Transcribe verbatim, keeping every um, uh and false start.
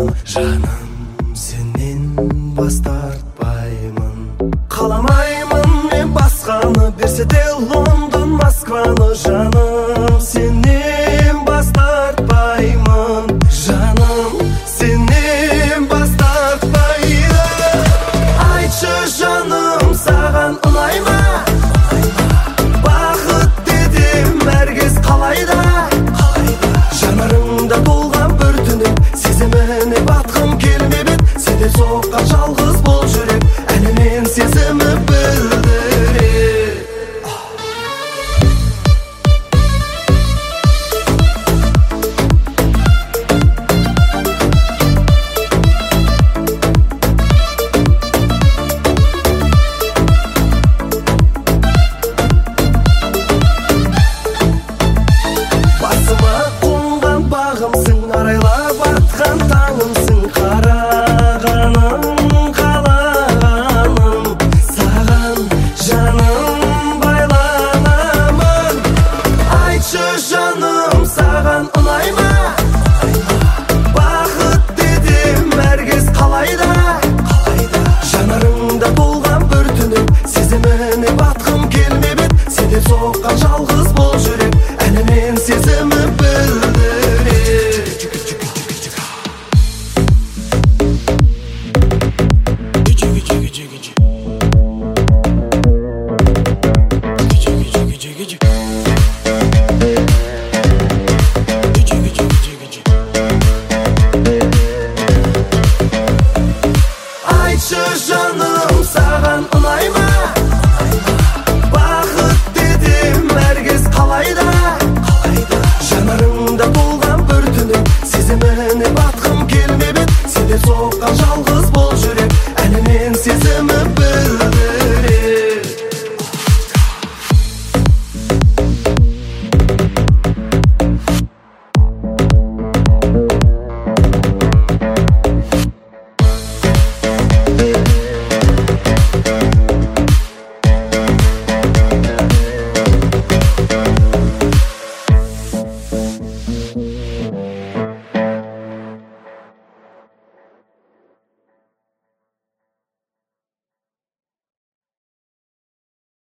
Жаным, сенен бас тартпаймын. Қаламаймын мен басқаны, берсе де Лондон, Москваны. Жаным, сенен бас тартпаймын. Жаным, сенен бас тартпаймын. Айтшы жаным, саған ұнай ма? Бақыт дедім, әркез қалайда? Жанарыңда толған бір түнек, сезіміне батқым келмеп ед. Сенде соққан жалғыз бол жүрек, әнімен сезімі білдірер. Басыма қонған бағымсың, арайлап атқан таңымсың. Қарағаным, қалағаным, саған жаным байланамын. Айтшы жаным, саған ұнай ма? Бақыт дедім, әркез қалайда? Жанарыңда толған бір түнек, сезіміне батқым келмеп ед. Сенде соққан жалғыз бол жүрек, әнімен сезімі білдірер. Айтшы жаным, саған ұнай ма? Бақыт дедім, әркез қалайда? Жанарыңда толған бір түнек, сезіміне батқым келмеп ед. Сенде соққан